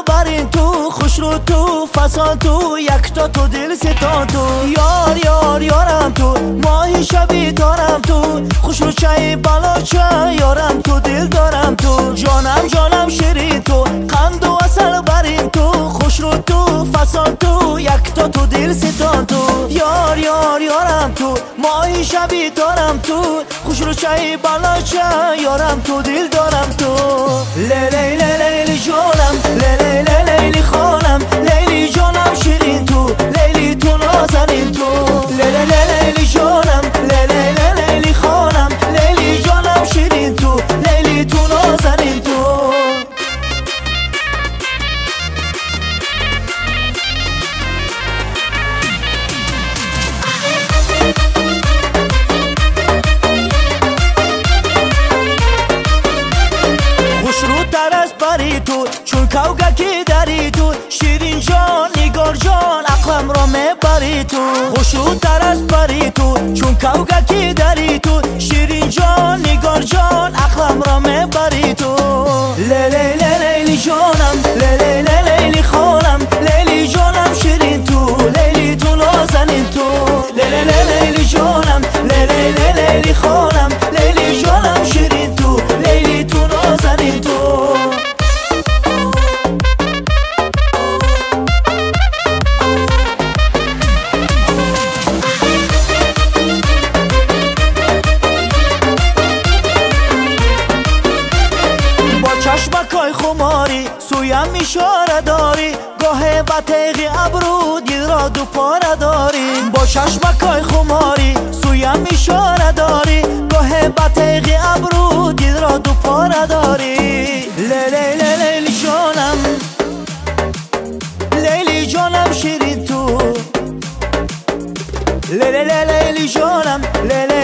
برین تو، خوش رو تو، فسان تو، یکتا تو، دل ستان تو. یار یار یارم تو، ماهی شبی دارم تو، خوش رو چای بالا چای یارم تو، دل دارم تو. جانم جانم شیرین تو، قند و اصل برین تو، خوش رو تو، فسان تو، یکتا تو، دل ستان تو. یار یار یارم تو، ماهی شبی دارم تو، خوش رو چای بالا چای یارم تو، دل دارم تو. لیلی لیلی جانم، لیلی لیلی خانم، لیلی جانم شیرین تو، لیلی تو نازنین تو. لیلی لیلی جانم، لیلی لیلی خانم، لیلی جانم شیرین تو، لیلی تو نازنین تو. تو چون کوگکی داری تو، شیرین جان نگار جان عقلم را میبری تو. خوشوتر از پری تو چون کوگکی داری تو، شیرین جان نگار جان عقلم را میبری تو. لیلی لیلی جانم، لیلی لیلی خانم، لیلی جانم شیرین تو، لیلی تو نازنین تو. لیلی لیلی جانم، لیلی لیلی خانم، لیلی جانم شیرین تو، لیلی تو نازنین تو. چشمکای خماری سویم میشاره داری، گاه بطیغی ابرو دل را دو پاره داری. با چشمکای خماری سویم میشاره داری، گاه بطیغی ابرو دل را دو پاره داری. لیلی لیلی جانم، لیلی جانم شیرین تو، لیلی لیلی جانم، لیلی